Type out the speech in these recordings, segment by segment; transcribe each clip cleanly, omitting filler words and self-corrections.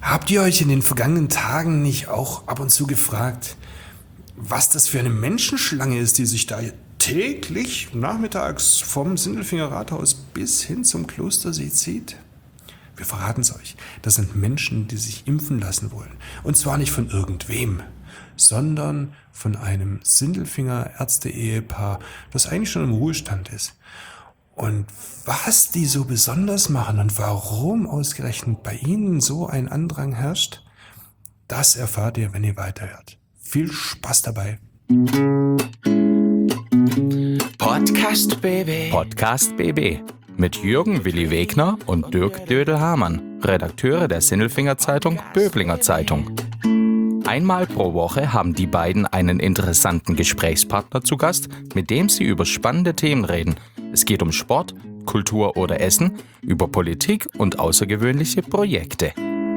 Habt ihr euch in den vergangenen Tagen nicht auch ab und zu gefragt, was das für eine Menschenschlange ist, die sich da täglich nachmittags vom Sindelfinger Rathaus bis hin zum Klostersee zieht? Wir verraten es euch. Das sind Menschen, die sich impfen lassen wollen. Und zwar nicht von irgendwem, sondern von einem Sindelfinger Ärzte-Ehepaar, das eigentlich schon im Ruhestand ist. Und was die so besonders machen und warum ausgerechnet bei ihnen so ein Andrang herrscht, das erfahrt ihr, wenn ihr weiterhört. Viel Spaß dabei. Podcast BB. Podcast BB. Mit Jürgen Willi Wegner und Dirk Dödel-Hamann, Redakteure der Sindelfinger Zeitung Böblinger Zeitung. Einmal pro Woche haben die beiden einen interessanten Gesprächspartner zu Gast, mit dem sie über spannende Themen reden. Es geht um Sport, Kultur oder Essen, über Politik und außergewöhnliche Projekte.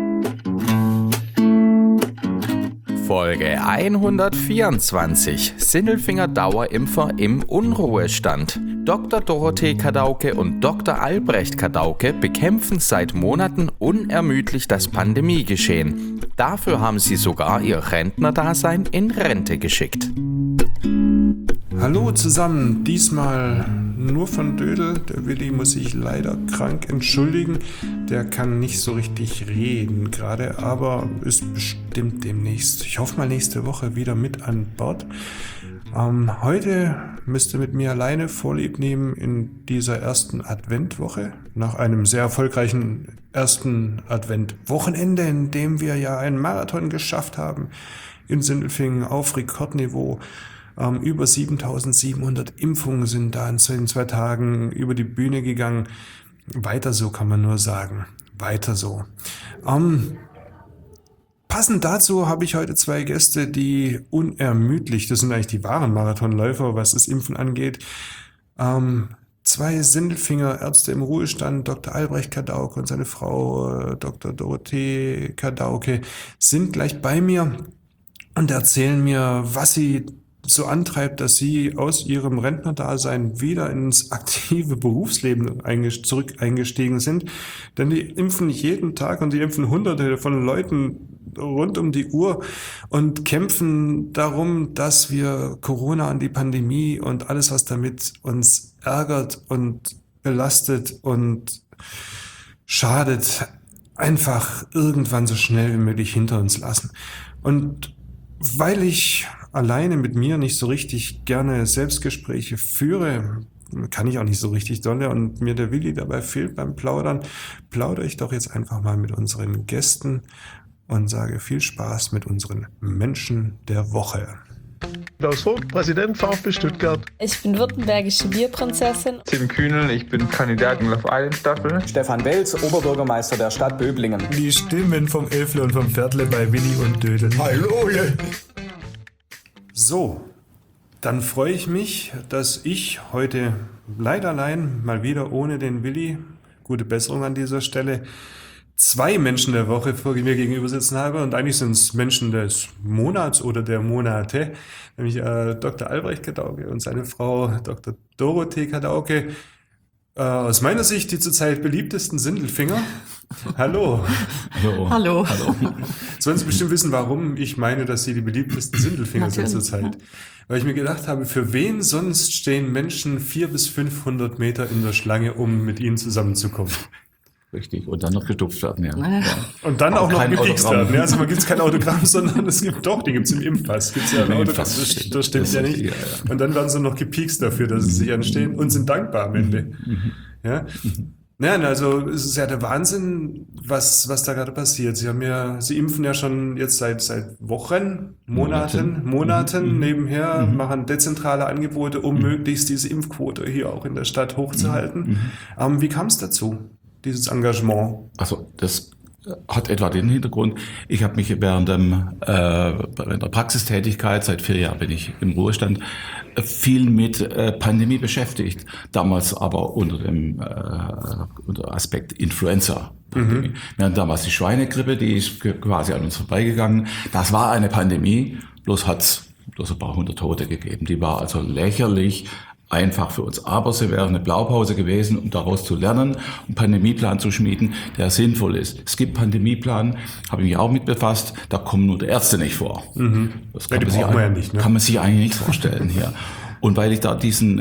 Folge 124. Sindelfinger Dauerimpfer im Unruhestand. Dr. Dorothee Kadauke und Dr. Albrecht Kadauke bekämpfen seit Monaten unermüdlich das Pandemiegeschehen. Dafür haben sie sogar ihr Rentnerdasein in Rente geschickt. Hallo zusammen, diesmal nur von Dödel. Der Willi muss sich leider krank entschuldigen. Der kann nicht so richtig reden gerade, aber ist bestimmt demnächst, ich hoffe mal nächste Woche, wieder mit an Bord. Heute müsst ihr mit mir alleine Vorlieb nehmen in dieser ersten Adventwoche. Nach einem sehr erfolgreichen ersten Adventwochenende, in dem wir ja einen Marathon geschafft haben in Sindelfingen auf Rekordniveau. Über 7.700 Impfungen sind da in 2 Tagen über die Bühne gegangen. Weiter so, kann man nur sagen. Weiter so. Passend dazu habe ich heute 2 Gäste, die unermüdlich, das sind eigentlich die wahren Marathonläufer, was das Impfen angeht. 2 Sindelfinger Ärzte im Ruhestand, Dr. Albrecht Kadauke und seine Frau Dr. Dorothee Kadauke, sind gleich bei mir und erzählen mir, was sie so antreibt, dass sie aus ihrem Rentnerdasein wieder ins aktive Berufsleben zurück eingestiegen sind. Denn die impfen jeden Tag und die impfen Hunderte von Leuten rund um die Uhr und kämpfen darum, dass wir Corona und die Pandemie und alles, was damit uns ärgert und belastet und schadet, einfach irgendwann so schnell wie möglich hinter uns lassen. Und weil ich alleine mit mir nicht so richtig gerne Selbstgespräche führe, kann ich auch nicht so richtig dolle und mir der Willi dabei fehlt beim Plaudern, plaudere ich doch jetzt einfach mal mit unseren Gästen und sage viel Spaß mit unseren Menschen der Woche. Klaus Vogt, Präsident VfB Stuttgart. Ich bin württembergische Bierprinzessin. Tim Kühnel, ich bin Kandidat in Love Island Staffel. Stefan Welz, Oberbürgermeister der Stadt Böblingen. Die Stimmen vom Elfle und vom Viertle bei Willi und Dödel. Hallo! So, dann freue ich mich, dass ich heute leider allein, mal wieder ohne den Willi, gute Besserung an dieser Stelle, 2 Menschen der Woche vor mir gegenüber sitzen habe und eigentlich sind es Menschen des Monats oder der Monate, nämlich Dr. Albrecht Kadauke und seine Frau Dr. Dorothee Kadauke. Aus meiner Sicht die zurzeit beliebtesten Sindelfinger. Hallo. Hallo. Sollen Sie bestimmt wissen, warum ich meine, dass Sie die beliebtesten Sindelfinger sind zurzeit. Weil ich mir gedacht habe, für wen sonst stehen Menschen 400 bis 500 Meter in der Schlange, um mit Ihnen zusammenzukommen? Richtig, und dann noch getupft werden, ja. Und dann auch noch gepiekst Autogramm. werden. Ja, also man gibt kein Autogramm, sondern es gibt doch, die gibt es im Impfpass. Gibt's ja ein Autogramm, Impfpass, das stimmt ja nicht. Ja. Und dann werden sie noch gepiekst dafür, dass sie sich anstehen und sind dankbar am Ende. Ja. Nein, also es ist ja der Wahnsinn, was da gerade passiert. Sie impfen ja schon jetzt seit Wochen, Monaten nebenher, machen dezentrale Angebote, um möglichst diese Impfquote hier auch in der Stadt hochzuhalten. Wie kam es dazu, dieses Engagement? Also das hat etwa den Hintergrund, ich habe mich während der Praxistätigkeit, seit 4 Jahren bin ich im Ruhestand, viel mit Pandemie beschäftigt. Damals aber unter Aspekt Influenza-Pandemie. Wir hatten damals die Schweinegrippe, die ist quasi an uns vorbeigegangen. Das war eine Pandemie, bloß hat's ein paar hundert Tote gegeben. Die war also lächerlich einfach für uns. Aber sie wäre eine Blaupause gewesen, um daraus zu lernen, einen Pandemieplan zu schmieden, der sinnvoll ist. Es gibt Pandemieplan, habe ich mich auch mit befasst, da kommen nur die Ärzte nicht vor. Das kann, kann man sich eigentlich nicht vorstellen hier. Und weil ich da diesen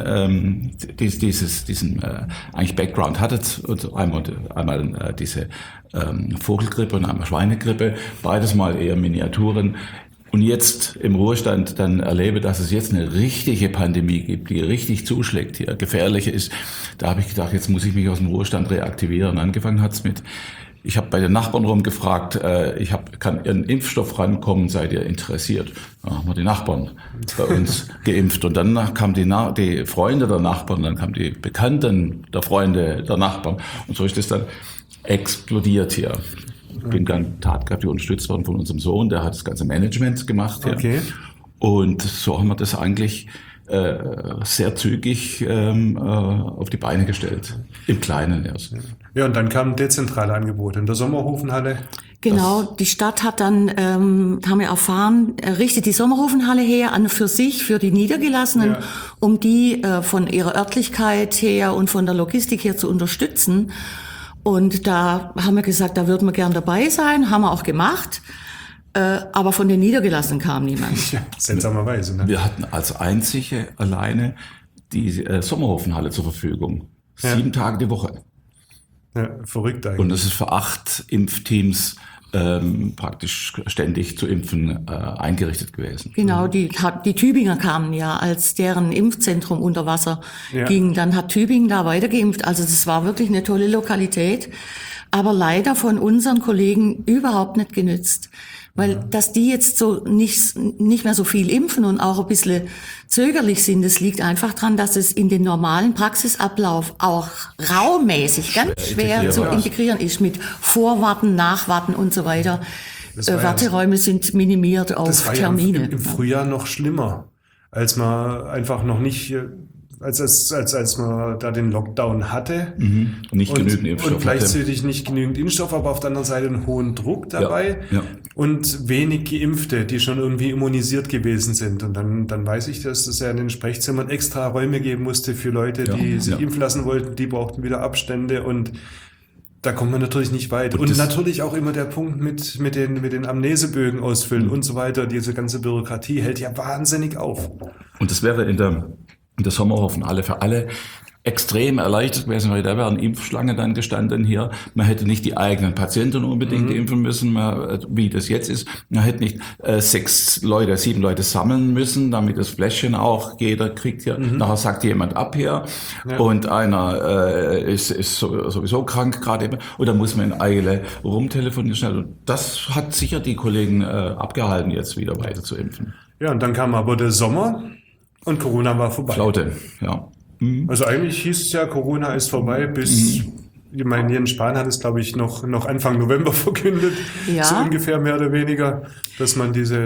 eigentlich Background hatte, und einmal diese Vogelgrippe und einmal Schweinegrippe, beides mal eher Miniaturen, und jetzt im Ruhestand dann erlebe, dass es jetzt eine richtige Pandemie gibt, die richtig zuschlägt, hier gefährlich ist, da habe ich gedacht, jetzt muss ich mich aus dem Ruhestand reaktivieren. Angefangen hat's mit, ich habe bei den Nachbarn rumgefragt, kann Ihren Impfstoff rankommen, seid ihr interessiert? Da haben wir die Nachbarn bei uns geimpft. Und dann kamen die Freunde der Nachbarn, dann kamen die Bekannten der Freunde der Nachbarn. Und so ist es dann explodiert hier. Ich bin dann tatkräftig unterstützt worden von unserem Sohn, der hat das ganze Management gemacht hier. Okay. Und so haben wir das eigentlich sehr zügig auf die Beine gestellt. Im Kleinen erst. Ja, und dann kamen dezentrale Angebote in der Sommerhofenhalle. Genau, die Stadt hat dann, haben wir erfahren, richtet die Sommerhofenhalle her an für sich, für die Niedergelassenen, um die von ihrer Örtlichkeit her und von der Logistik her zu unterstützen. Und da haben wir gesagt, da würden wir gern dabei sein, haben wir auch gemacht. Aber von den Niedergelassenen kam niemand. Ja, seltsamerweise. Ne? Wir hatten als einzige alleine die Sommerhofenhalle zur Verfügung. 7 Tage die Woche. Ja, verrückt eigentlich. Und das ist für 8 Impfteams praktisch ständig zu impfen eingerichtet gewesen. Genau, die Tübinger kamen ja, als deren Impfzentrum unter Wasser ging. Dann hat Tübingen da weiter geimpft. Also das war wirklich eine tolle Lokalität. Aber leider von unseren Kollegen überhaupt nicht genützt. Weil, dass die jetzt so nicht mehr so viel impfen und auch ein bisschen zögerlich sind, das liegt einfach dran, dass es in den normalen Praxisablauf auch raummäßig ganz schwer zu integrieren ist mit Vorwarten, Nachwarten und so weiter. Warteräume sind minimiert auf Termine. Ja im Frühjahr noch schlimmer, als man einfach noch nicht, als man da den Lockdown hatte. Nicht genügend Impfstoff. Und gleichzeitig nicht genügend Impfstoff, aber auf der anderen Seite einen hohen Druck dabei. Ja. Und wenig Geimpfte, die schon irgendwie immunisiert gewesen sind. Und dann weiß ich, dass es ja in den Sprechzimmern extra Räume geben musste für Leute, die sich impfen lassen wollten. Die brauchten wieder Abstände und da kommt man natürlich nicht weit. Und natürlich auch immer der Punkt mit den Amnesebögen ausfüllen und so weiter. Diese ganze Bürokratie hält ja wahnsinnig auf. Und das wäre in der Sommerhofenhalle für alle extrem erleichtert gewesen, weil da wären Impfschlangen dann gestanden hier. Man hätte nicht die eigenen Patienten unbedingt impfen müssen, wie das jetzt ist. Man hätte nicht 7 Leute sammeln müssen, damit das Fläschchen auch jeder kriegt hier. Nachher sagt jemand ab hier und einer ist sowieso krank gerade eben und dann muss man in Eile rumtelefonieren schnell. Und das hat sicher die Kollegen abgehalten, jetzt wieder weiter zu impfen. Ja, und dann kam aber der Sommer und Corona war vorbei. Flaute, ja. Also eigentlich hieß es ja, Corona ist vorbei bis, ich meine, Jens Spahn hat es, glaube ich, noch Anfang November verkündet, so ungefähr mehr oder weniger, dass man diese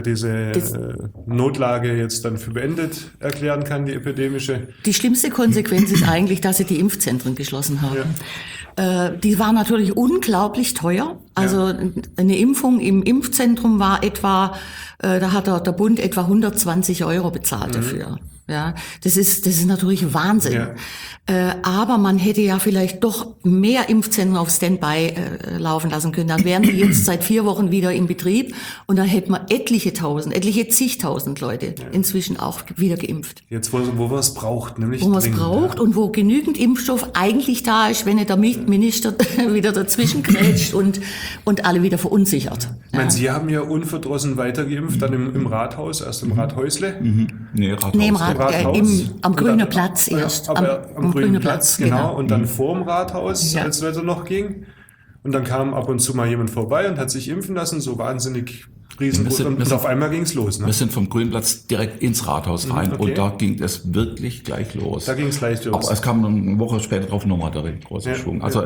Notlage jetzt dann für beendet erklären kann, die epidemische. Die schlimmste Konsequenz ist eigentlich, dass sie die Impfzentren geschlossen haben. Die war natürlich unglaublich teuer. Also eine Impfung im Impfzentrum war etwa, da hat der Bund etwa 120 € bezahlt dafür. Ja, das ist natürlich Wahnsinn. Ja. Aber man hätte ja vielleicht doch mehr Impfzentren auf Standby laufen lassen können. Dann wären die jetzt seit 4 Wochen wieder in Betrieb und dann hätten wir etliche zigtausend Leute inzwischen auch wieder geimpft. Jetzt, wo man es braucht, nämlich wo man es braucht und wo genügend Impfstoff eigentlich da ist, wenn nicht der Minister wieder dazwischen grätscht und alle wieder verunsichert. Ich meine, Sie haben ja unverdrossen weitergeimpft, dann im Rathaus, erst im Rathäusle. Nee, Rathaus. Am Grünen Platz erst. Aber am Grünen Platz, genau. Und dann vorm Rathaus, als es Wetter noch ging. Und dann kam ab und zu mal jemand vorbei und hat sich impfen lassen, so wahnsinnig riesengroß. Und auf einmal ging es los. Ne? Wir sind vom Grünen Platz direkt ins Rathaus rein und da ging es wirklich gleich los. Da ging es gleich los. Aber es kam eine Woche später drauf nochmal der große Schwung. Also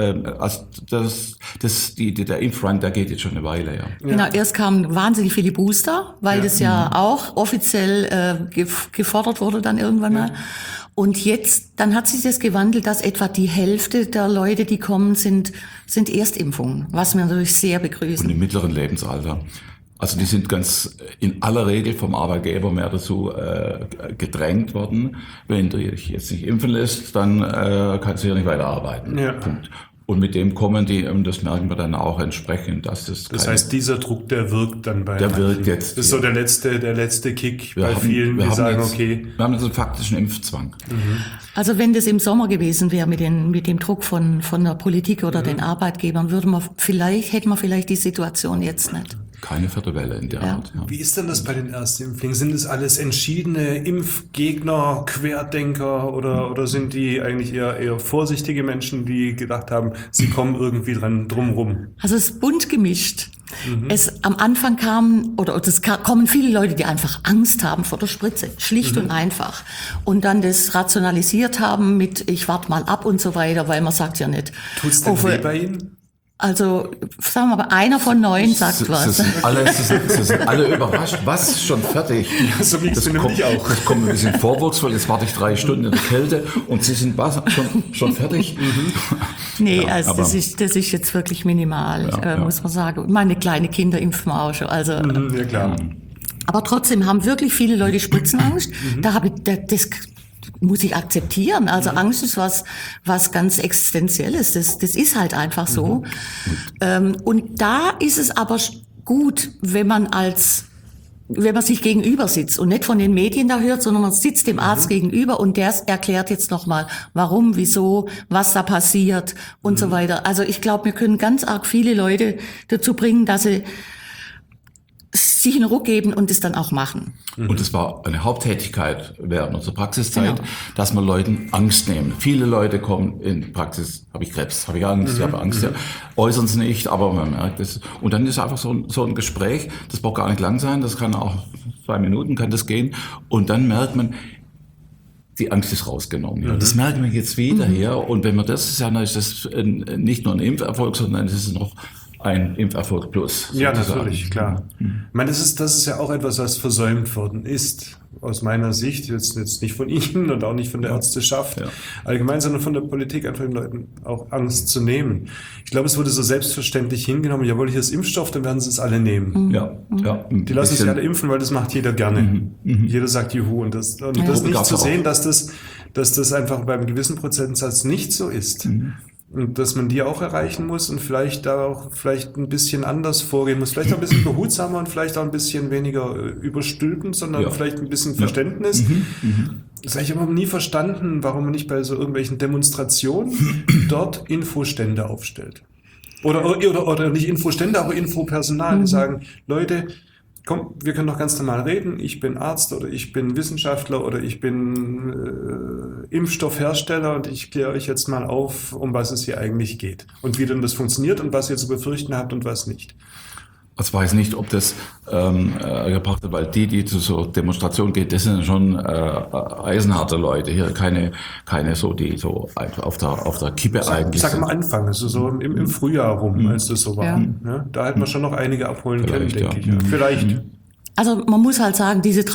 der Impfrun, der geht jetzt schon eine Weile. Ja. Genau, erst kamen wahnsinnig viele Booster, weil das ja auch offiziell gefordert wurde dann irgendwann mal. Und jetzt, dann hat sich das gewandelt, dass etwa die Hälfte der Leute, die kommen, sind Erstimpfungen, was wir natürlich sehr begrüßen. Und im mittleren Lebensalter. Also die sind ganz in aller Regel vom Arbeitgeber mehr dazu gedrängt worden. Wenn du dich jetzt nicht impfen lässt, dann kannst du hier nicht weiterarbeiten. Ja. Punkt. Und mit dem kommen die, und das merken wir dann auch entsprechend, dass das heißt, dieser Druck, der wirkt dann bei der wirkt jetzt. Das ist so der letzte Kick bei vielen, die sagen, okay. Wir haben jetzt einen faktischen Impfzwang. Also wenn das im Sommer gewesen wäre mit dem Druck von der Politik oder den Arbeitgebern, hätten wir vielleicht die Situation jetzt nicht. Keine vierte Welle in der Art. Ja. Wie ist denn das bei den Erstimpflingen? Sind es alles entschiedene Impfgegner, Querdenker oder sind die eigentlich eher vorsichtige Menschen, die gedacht haben, sie kommen irgendwie drum rum? Also es ist bunt gemischt. Am Anfang kommen viele Leute, die einfach Angst haben vor der Spritze, schlicht und einfach. Und dann das rationalisiert haben mit, ich warte mal ab und so weiter, weil man sagt ja nicht. Tut's denn weh bei Ihnen? Also, sagen wir mal, einer von 9 sagt was. Sie sind alle überrascht. Was? Schon fertig? Ja, so ging's mir nämlich auch. Das kommt ein bisschen vorwurfsvoll. Jetzt warte ich 3 Stunden in der Kälte und Sie sind schon fertig? Nee, ja, also das ist jetzt wirklich minimal, muss man sagen. Meine kleinen Kinder impfen wir auch schon. Also, ja, klar. Aber trotzdem haben wirklich viele Leute Spritzenangst. Das muss ich akzeptieren. Also Angst ist was ganz Existenzielles. Das ist halt einfach so. Und da ist es aber gut, wenn man sich gegenüber sitzt und nicht von den Medien da hört, sondern man sitzt dem Arzt gegenüber und der erklärt jetzt nochmal, warum, wieso, was da passiert und so weiter. Also ich glaube, wir können ganz arg viele Leute dazu bringen, dass sie sich einen Ruck geben und es dann auch machen. Und es war eine Haupttätigkeit während unserer Praxiszeit, dass wir Leuten Angst nehmen. Viele Leute kommen in Praxis, habe ich Krebs, habe ich Angst, ich habe Angst, äußern es nicht, aber man merkt es. Und dann ist einfach so ein Gespräch, das braucht gar nicht lang sein, das kann auch 2 Minuten kann das gehen. Und dann merkt man, die Angst ist rausgenommen. Ja. Das merken wir jetzt wieder hier. Und wenn wir das sagen, dann ist das nicht nur ein Impferfolg, sondern es ist noch ein Impferfolg plus. Ja, natürlich, klar. Ich meine, das ist ja auch etwas, was versäumt worden ist. Aus meiner Sicht, jetzt nicht von Ihnen und auch nicht von der Ärzteschaft allgemein, sondern von der Politik, einfach den Leuten auch Angst zu nehmen. Ich glaube, es wurde so selbstverständlich hingenommen, jawohl, hier ist Impfstoff, dann werden sie es alle nehmen. Ja. Die lassen sich alle impfen, weil das macht jeder gerne. Jeder sagt Juhu. Und das nicht zu sehen, dass das einfach beim gewissen Prozentsatz nicht so ist. Und dass man die auch erreichen muss und vielleicht ein bisschen anders vorgehen muss. Vielleicht auch ein bisschen behutsamer und vielleicht auch ein bisschen weniger überstülpend, sondern vielleicht ein bisschen Verständnis. Das habe ich aber nie verstanden, warum man nicht bei so irgendwelchen Demonstrationen dort Infostände aufstellt. Oder nicht Infostände, aber Infopersonal, die sagen, Leute, komm, wir können doch ganz normal reden. Ich bin Arzt oder ich bin Wissenschaftler oder ich bin Impfstoffhersteller und ich kläre euch jetzt mal auf, um was es hier eigentlich geht und wie denn das funktioniert und was ihr zu befürchten habt und was nicht. Ich weiß nicht, ob das gebracht hat, weil die zu so Demonstrationen gehen, das sind schon eisenharte Leute hier, keine so, die so einfach auf der Kippe eigentlich sind. Sag mal Anfang, also so im Frühjahr rum, als das so war. Ja. Ne? Da hätte man schon noch einige abholen können, denke ich. Ja. Vielleicht. Also man muss halt sagen, diese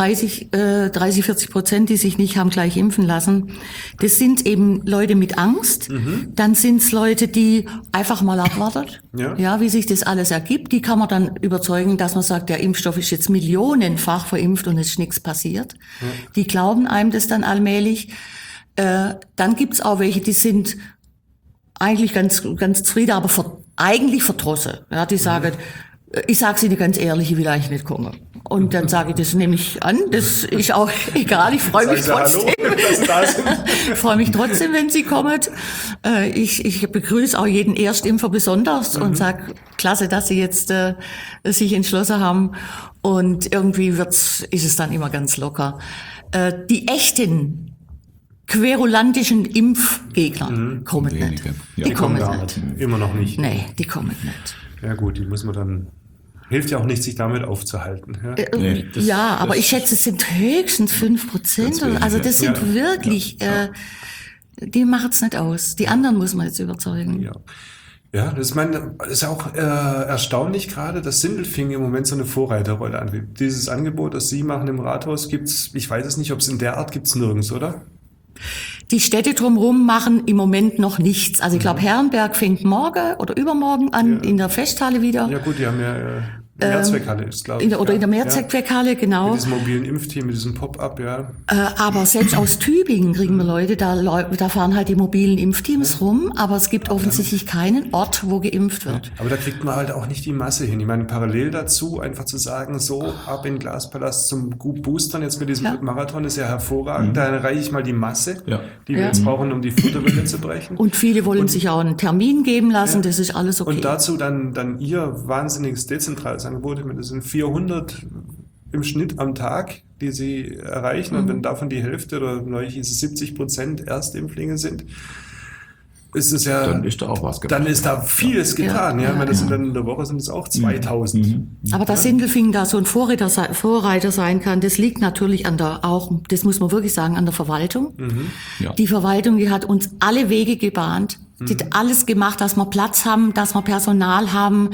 30-40%, die sich nicht haben gleich impfen lassen, das sind eben Leute mit Angst. Dann sind es Leute, die einfach mal abwartet, wie sich das alles ergibt. Die kann man dann überzeugen, dass man sagt, der Impfstoff ist jetzt millionenfach verimpft und es ist nichts passiert. Die glauben einem das dann allmählich. Dann gibt's auch welche, die sind eigentlich ganz zufrieden, aber eigentlich verdrossen. Ja, die sagen, ich sage Ihnen ganz ehrlich, ich will eigentlich nicht kommen. Und dann sage ich, das nehme ich an, das ist auch egal, ich freue mich trotzdem. Freue mich trotzdem, wenn Sie kommen. Ich begrüße auch jeden Erstimpfer besonders und sage, klasse, dass Sie jetzt sich entschlossen haben. Und irgendwie ist es dann immer ganz locker. Die echten querulantischen Impfgegner kommen nicht. Die kommen gar nicht. Immer noch nicht. Nee, die kommen nicht. Ja gut, die muss man dann... Hilft ja auch nicht, sich damit aufzuhalten. Ja, aber ich schätze, es sind höchstens 5%. Also das sind wirklich, die machen es nicht aus. Die anderen muss man jetzt überzeugen. Ja, das ist auch erstaunlich gerade, dass Sindelfingen im Moment so eine Vorreiterrolle anbietet. Dieses Angebot, das Sie machen im Rathaus, gibt's, ich weiß es nicht, ob es in der Art gibt's nirgends, oder? Die Städte drumherum machen im Moment noch nichts. Also ich glaube, Herrenberg fängt morgen oder übermorgen an in der Festhalle wieder. Ja gut, die haben Mehrzweckhalle ist, glaube ich. Oder in der Mehrzweckhalle, genau. Mit diesem mobilen Impfteam, mit diesem Pop-up, ja. Aber selbst aus Tübingen kriegen wir Leute, da fahren halt die mobilen Impfteams rum, aber es gibt offensichtlich keinen Ort, wo geimpft wird. Aber da kriegt man halt auch nicht die Masse hin. Ich meine, parallel dazu einfach zu sagen, so ab in den Glaspalast zum Boostern jetzt mit diesem Marathon ist ja hervorragend. Da erreiche ich mal die Masse, die wir jetzt brauchen, um die Futterwelle zu brechen. Und viele wollen sich auch einen Termin geben lassen, das ist alles okay. Und dazu dann ihr wahnsinniges dezentrales Angebot. Ich meine, das sind 400 im Schnitt am Tag, die sie erreichen. Und wenn davon die Hälfte oder neulich ist es 70% Erstimpflinge sind, ist es ja, dann ist da auch was gemacht. Dann ist da vieles getan. Ja. Das sind dann in der Woche sind es auch 2000. Aber dass Sindelfingen da so ein Vorreiter sein kann, das liegt natürlich das muss man wirklich sagen, an der Verwaltung. Ja. Die Verwaltung, die hat uns alle Wege gebahnt. Die hat alles gemacht, dass wir Platz haben, dass wir Personal haben.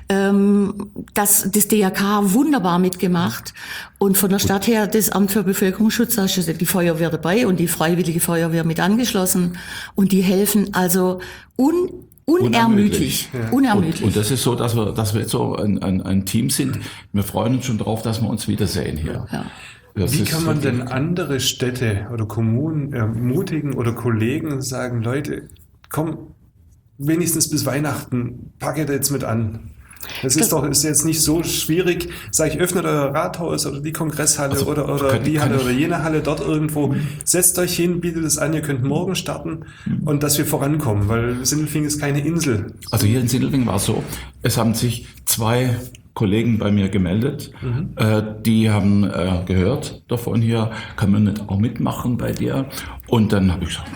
Das DRK wunderbar mitgemacht. Und von der Stadt her, das Amt für Bevölkerungsschutz, da ist die Feuerwehr dabei und die Freiwillige Feuerwehr mit angeschlossen. Und die helfen also unermüdlich. Unermüdlich. Und das ist so, dass wir jetzt so ein Team sind. Wir freuen uns schon drauf, dass wir uns wiedersehen hier. Ja. Wie kann man denn andere Städte oder Kommunen ermutigen oder Kollegen sagen, Leute, komm, wenigstens bis Weihnachten, packe jetzt mit an. Das ist jetzt nicht so schwierig, sage ich, öffnet euer Rathaus oder die Kongresshalle oder die Halle oder jene Halle dort irgendwo. Setzt euch hin, bietet es an, ihr könnt morgen starten und dass wir vorankommen, weil Sindelfingen ist keine Insel. Also hier in Sindelfingen war es so, es haben sich 2 Kollegen bei mir gemeldet, die haben gehört davon hier, kann man nicht auch mitmachen bei dir? Und dann habe ich gesagt,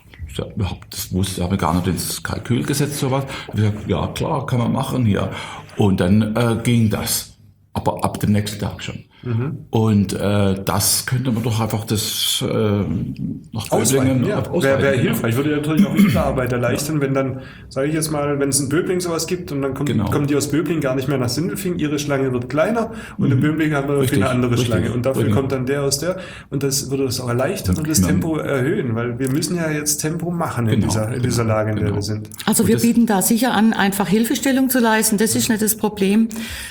das wusste, habe ich gar nicht ins Kalkül gesetzt, sowas. Ich habe gesagt, ja klar, kann man machen hier. Und dann ging das. Aber ab dem nächsten Tag schon. Und das könnte man doch einfach das nach Böblingen wäre hilfreich. Würde natürlich auch die Arbeit erleichtern, wenn dann, sage ich jetzt mal, wenn es in Böblingen sowas gibt und dann kommen die aus Böblingen gar nicht mehr nach Sindelfingen, ihre Schlange wird kleiner und in Böblingen haben wir eine andere Schlange und dafür kommt dann der aus der und das würde das auch erleichtern und das Tempo erhöhen, weil wir müssen ja jetzt Tempo machen in dieser Lage, in der wir sind. Also wir bieten da sicher an, einfach Hilfestellung zu leisten, das ist nicht das Problem.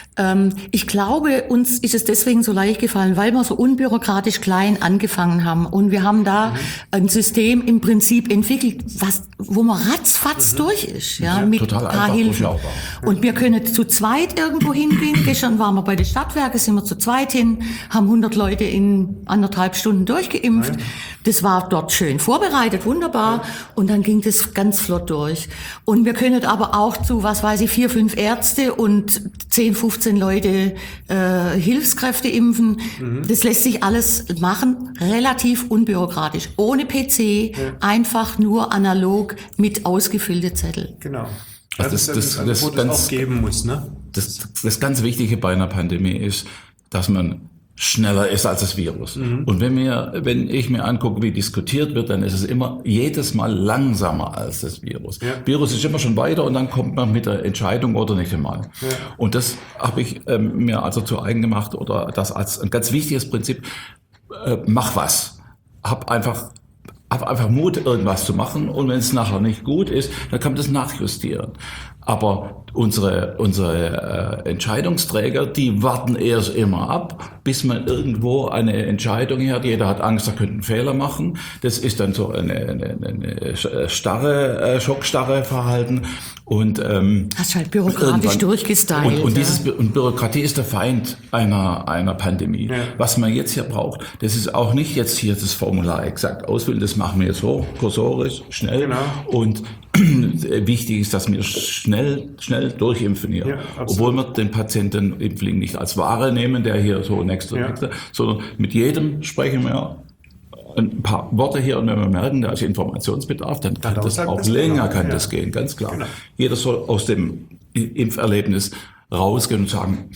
Ich glaube, uns ist es deswegen so leicht gefallen, weil wir so unbürokratisch klein angefangen haben. Und wir haben da ein System im Prinzip entwickelt, wo man ratzfatz durch ist, mit ein paar Hilfen. Und wir können zu zweit irgendwo hingehen. Gestern waren wir bei den Stadtwerken, sind wir zu zweit hin, haben 100 Leute in 1,5 Stunden durchgeimpft. Das war dort schön vorbereitet, wunderbar. Und dann ging das ganz flott durch. Und wir können aber auch zu, 4, 5 Ärzte und 10, 15 Leute Hilfskräfte impfen. Das lässt sich alles machen, relativ unbürokratisch, ohne PC, einfach nur analog mit ausgefüllten Zettel. Genau. Also das auch geben muss, ne? Das ganz Wichtige bei einer Pandemie ist, dass man schneller ist als das Virus. Und wenn ich mir angucke, wie diskutiert wird, dann ist es immer jedes Mal langsamer als das Virus. Ja. Virus ist immer schon weiter und dann kommt man mit der Entscheidung oder nicht einmal. Ja. Und das habe ich mir also zu eigen gemacht oder das als ein ganz wichtiges Prinzip. Mach was. Hab einfach Mut, irgendwas zu machen und wenn es nachher nicht gut ist, dann kann man das nachjustieren. Aber unsere Entscheidungsträger, die warten erst immer ab, bis man irgendwo eine Entscheidung hat. Jeder hat Angst, er könnte einen Fehler machen. Das ist dann so eine schockstarre Verhalten. Und das ist halt bürokratisch durchgestylt. Und Bürokratie ist der Feind einer Pandemie. Ja. Was man jetzt hier braucht, das ist auch nicht jetzt hier das Formular exakt ausfüllen, das machen wir jetzt so, kursorisch, schnell. Genau. Und wichtig ist, dass wir schnell durchimpfen hier. Ja, obwohl wir den Patientenimpfling nicht als Ware nehmen, der hier so nächste, sondern mit jedem sprechen wir ein paar Worte hier und wenn wir merken, da ist Informationsbedarf, dann kann das auch länger das gehen, ganz klar. Genau. Jeder soll aus dem Impferlebnis rausgehen und sagen,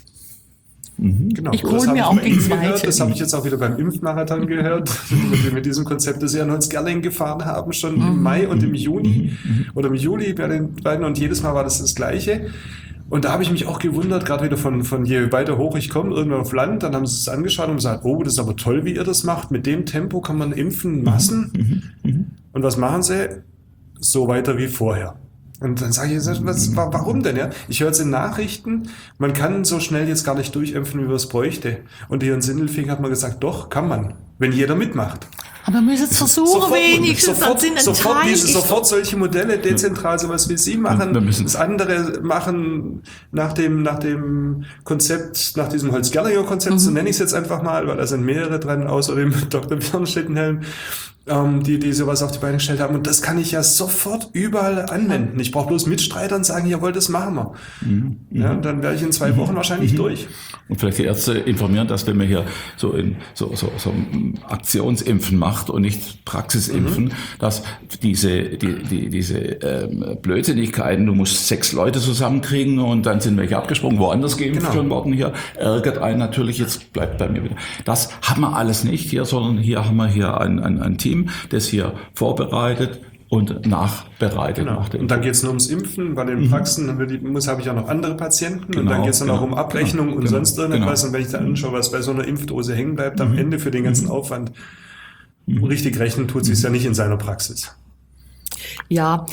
genau. Ich hole mir auch die zweite. Das habe ich jetzt auch wieder beim Impfmarathon gehört, dass wir mit diesem Konzept, das wir in Holzgerlingen gefahren haben, schon im Mai und im Juni oder im Juli bei den beiden und jedes Mal war das Gleiche. Und da habe ich mich auch gewundert, gerade wieder von je weiter hoch ich komme, irgendwann auf Land, dann haben sie es angeschaut und gesagt, oh, das ist aber toll, wie ihr das macht. Mit dem Tempo kann man impfen, Massen. Und was machen sie? So weiter wie vorher. Und dann sage ich, warum denn? Ja? Ich höre jetzt in Nachrichten, man kann so schnell jetzt gar nicht durchimpfen, wie man es bräuchte. Und hier in Sindelfingen hat man gesagt, doch, kann man, wenn jeder mitmacht. Aber wir müssen es versuchen, wenigstens. Sofort solche Modelle, dezentral, sowas wie Sie machen, das andere machen nach dem Konzept, nach diesem Holz-Gerlinger-Konzept, so nenne ich es jetzt einfach mal, weil da sind mehrere dran, außer dem Dr. Björn Schlittenhelm, die sowas auf die Beine gestellt haben. Und das kann ich ja sofort überall anwenden. Ich brauche bloß Mitstreiter und sagen, jawohl, das machen wir. Ja, dann wäre ich in 2 Wochen wahrscheinlich durch. Und vielleicht die Ärzte informieren, dass wenn man hier so Aktionsimpfen macht und nicht Praxisimpfen, dass diese Blödsinnigkeiten, du musst 6 Leute zusammenkriegen und dann sind welche abgesprungen, woanders geimpft schon worden, hier ärgert einen natürlich, jetzt bleibt bei mir wieder. Das haben wir alles nicht hier, sondern hier haben wir hier ein Team, das hier vorbereitet und nachbereitet. Genau. Und dann geht es nur ums Impfen, bei den Praxen habe ich ja noch andere Patienten und dann geht es dann auch um Abrechnung und sonst irgendwas. Und wenn ich dann anschaue, was bei so einer Impfdose hängen bleibt, am Ende für den ganzen Aufwand, richtig rechnen tut sich ja nicht in seiner Praxis. Ja,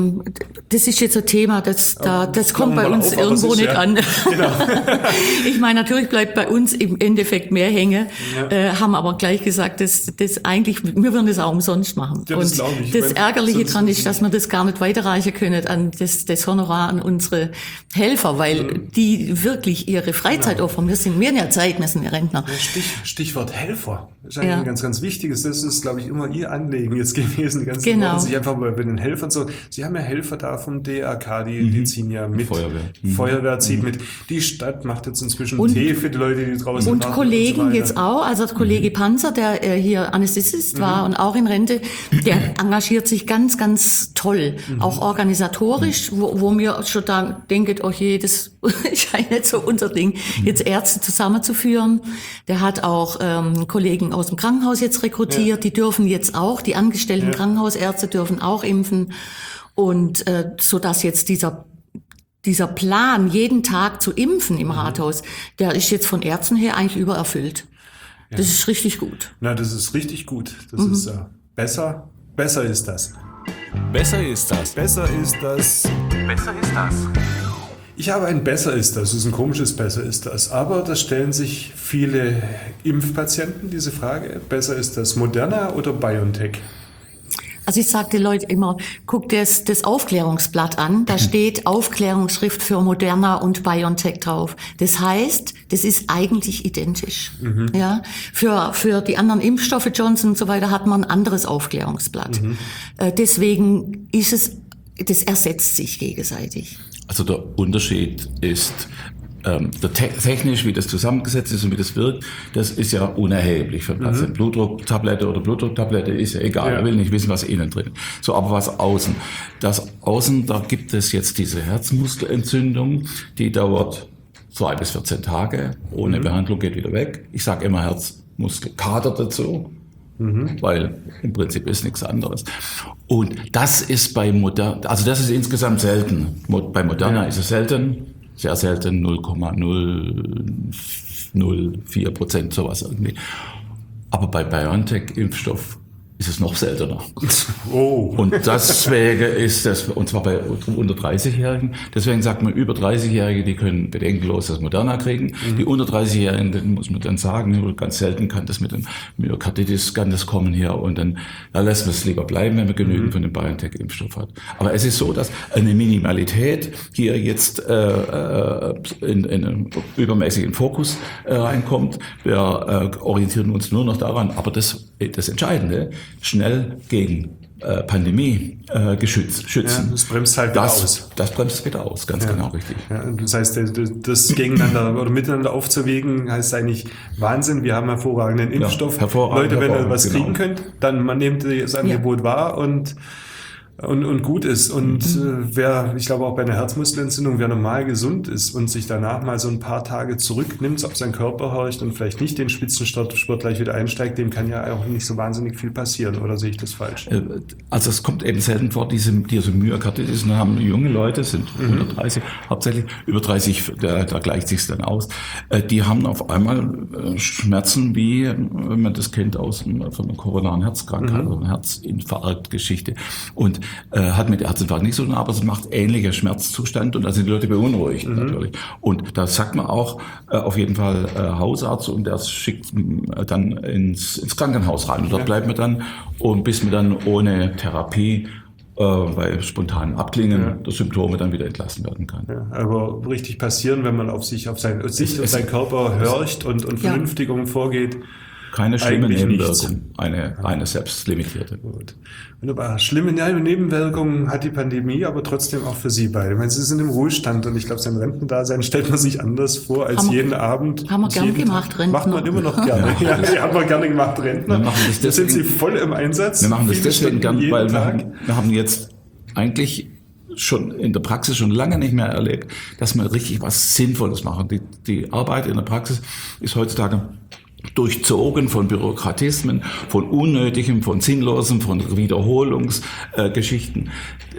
das ist jetzt ein Thema, das kommt bei uns irgendwo nicht an. Genau. Ich meine, natürlich bleibt bei uns im Endeffekt mehr hängen, haben aber gleich gesagt, dass eigentlich, wir würden das auch umsonst machen. Ja, das und das Ärgerliche dran ist, dass wir das gar nicht weiterreichen können an das Honorar an unsere Helfer, weil die wirklich ihre Freizeit opfern. Wir sind ja Zeit, wir sind ja Rentner. Stichwort Helfer. Das ist eigentlich ein ganz, ganz wichtiges. Das ist, glaube ich, immer Ihr Anliegen jetzt gewesen, die ganzen Wochen, sich einfach mal bei den Helfern so. Sie haben ja Helfer da vom DRK, die ziehen ja mit. Feuerwehr zieht mit. Die Stadt macht jetzt inzwischen Tee für die Leute, die draußen und Kollegen und jetzt auch. Also der Kollege Panzer, der hier Anästhesist war und auch in Rente, der engagiert sich ganz, ganz toll. Auch organisatorisch, wo mir schon da denkt, oh je, das ist ja nicht so unser Ding, jetzt Ärzte zusammenzuführen. Der hat auch Kollegen aus dem Krankenhaus jetzt rekrutiert, die dürfen jetzt auch, die angestellten Krankenhausärzte dürfen auch impfen und so dass jetzt dieser Plan, jeden Tag zu impfen im Rathaus, der ist jetzt von Ärzten her eigentlich übererfüllt. Das ist richtig gut. Na, das ist richtig gut. Das ist besser ist das. Besser ist das. Besser ist das. Besser ist das. Ich habe ein Besser ist das ist ein komisches Besser ist das, aber das stellen sich viele Impfpatienten diese Frage, besser ist das Moderna oder BioNTech? Also ich sage den Leuten immer, guck das Aufklärungsblatt an, da steht Aufklärungsschrift für Moderna und BioNTech drauf. Das heißt, das ist eigentlich identisch. Ja, für die anderen Impfstoffe, Johnson und so weiter, hat man ein anderes Aufklärungsblatt. Deswegen das ersetzt sich gegenseitig. Also der Unterschied ist, technisch, wie das zusammengesetzt ist und wie das wirkt, das ist ja unerheblich für den Patienten. Blutdrucktablette oder Blutdrucktablette ist ja egal, er will nicht wissen, was innen drin ist. So, aber was außen? Das Außen, da gibt es jetzt diese Herzmuskelentzündung, die dauert 2 bis 14 Tage, ohne Behandlung geht wieder weg. Ich sage immer Herzmuskelkater dazu. Weil im Prinzip ist nichts anderes. Und das ist bei Moderna, also das ist insgesamt selten. Bei Moderna ist es selten, sehr selten, 0,004%, sowas irgendwie. Aber bei BioNTech-Impfstoff ist es noch seltener. Oh. Und deswegen ist das, und zwar bei unter 30-Jährigen, deswegen sagt man, über 30-Jährige, die können bedenkenlos das Moderna kriegen. Die unter 30-Jährigen, den muss man dann sagen, ganz selten kann das mit dem Myokarditis, kann das kommen hier und dann da lässt man es lieber bleiben, wenn man genügend von dem BioNTech-Impfstoff hat. Aber es ist so, dass eine Minimalität hier jetzt in einen übermäßigen Fokus reinkommt. Wir orientieren uns nur noch daran, aber das Entscheidende, schnell gegen Pandemie schützen. Ja, das bremst halt wieder aus. Das bremst wieder aus, ganz genau richtig. Ja, das heißt, das gegeneinander oder miteinander aufzuwägen, heißt eigentlich Wahnsinn. Wir haben hervorragenden Impfstoff. Leute, wenn ihr was kriegen könnt, dann man nehmt das Angebot wahr und gut ist. Und ich glaube auch bei einer Herzmuskelentzündung, wer normal gesund ist und sich danach mal so ein paar Tage zurücknimmt, auf seinen Körper horcht und vielleicht nicht den Spitzensport gleich wieder einsteigt, dem kann ja auch nicht so wahnsinnig viel passieren. Oder sehe ich das falsch? Also es kommt eben selten vor, diese Myokarditis, haben junge Leute, sind unter 30, hauptsächlich über 30, da gleicht sich's dann aus. Die haben auf einmal Schmerzen, wie wenn man das kennt von einer koronaren Herzkrankheit, also einer Herzinfarktgeschichte. Und hat mit Herzinfarkt nicht so tun, aber es macht ähnlicher Schmerzzustand und da sind die Leute beunruhigt natürlich. Und da sagt man auch auf jeden Fall Hausarzt und der schickt dann ins Krankenhaus rein. Und dort bleibt man dann, und bis man dann ohne Therapie bei spontanen Abklingen der Symptome dann wieder entlassen werden kann. Ja, aber richtig passieren, wenn man auf seinen Körper horcht und vernünftig vorgeht. Keine schlimme Nichts. Nebenwirkung, eine selbstlimitierte. Gut. Wunderbar. Schlimme Nebenwirkungen hat die Pandemie, aber trotzdem auch für Sie beide. Ich meine, Sie sind im Ruhestand und ich glaube, sein Rentendasein stellt man sich anders vor als jeden Abend. Haben wir gern gemacht, Rentner. Macht man immer noch gerne. Ja, haben wir gerne gemacht, Rentner. Wir machen das deswegen, sind Sie voll im Einsatz. Wir machen das deswegen gern, weil wir haben jetzt eigentlich schon in der Praxis schon lange nicht mehr erlebt, dass wir richtig was Sinnvolles machen. Die Arbeit in der Praxis ist heutzutage durchzogen von Bürokratismen, von Unnötigem, von Sinnlosem, von Wiederholungsgeschichten.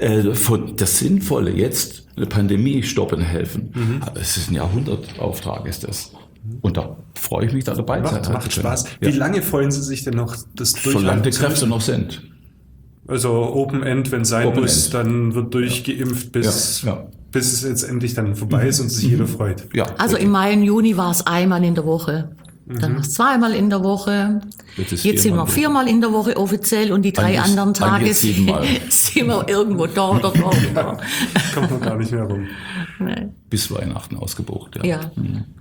Von das Sinnvolle jetzt, eine Pandemie stoppen helfen. Es ist ein Jahrhundertauftrag, ist das. Und da freue ich mich, da dabei zu sein. Macht Spaß. Ja. Wie lange freuen Sie sich denn noch, das durchhalten? Solange die Kräfte noch sind. Also Open End, wenn es sein muss, dann wird durchgeimpft, bis es jetzt endlich dann vorbei ist und sich jeder freut. Ja, also im Mai und Juni war es einmal in der Woche. Dann war es zweimal in der Woche. Jetzt sind wir 4-mal in der Woche offiziell und die 3 anderen Tage sind wir irgendwo da oder da. Kommt man gar nicht mehr rum. Nee. Bis Weihnachten ausgebucht, ja.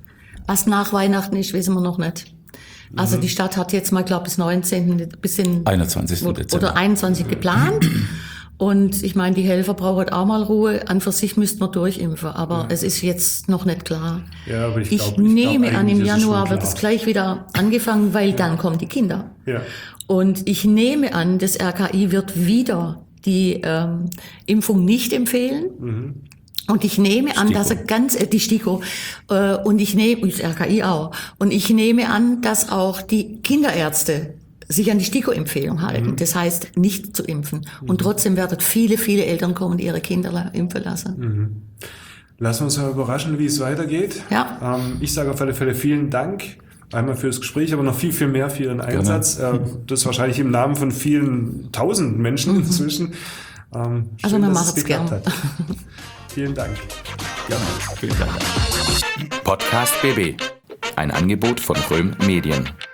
Was nach Weihnachten ist, wissen wir noch nicht. Also die Stadt hat jetzt mal, glaube ich, bis in 21. Dezember. Oder 21 geplant. Und ich meine, die Helfer brauchen auch mal Ruhe. An für sich müssten wir durchimpfen, aber es ist jetzt noch nicht klar. Ja, aber ich nehme an, im Januar wird es gleich wieder angefangen, weil dann kommen die Kinder. Ja. Und ich nehme an, das RKI wird wieder die Impfung nicht empfehlen. Und ich nehme an, dass die STIKO, und ich nehme, das RKI auch, und ich nehme an, dass auch die Kinderärzte sich an die STIKO-Empfehlung halten. Das heißt, nicht zu impfen. Und trotzdem werden viele, viele Eltern kommen, die ihre Kinder impfen lassen. Lassen wir uns mal überraschen, wie es weitergeht. Ja. Ich sage auf alle Fälle vielen Dank. Einmal fürs Gespräch, aber noch viel, viel mehr für Ihren Einsatz. Das wahrscheinlich im Namen von vielen tausend Menschen inzwischen. Schön, also man macht es gern. Vielen Dank. Gerne. Vielen Dank. Podcast BB. Ein Angebot von Röhm Medien.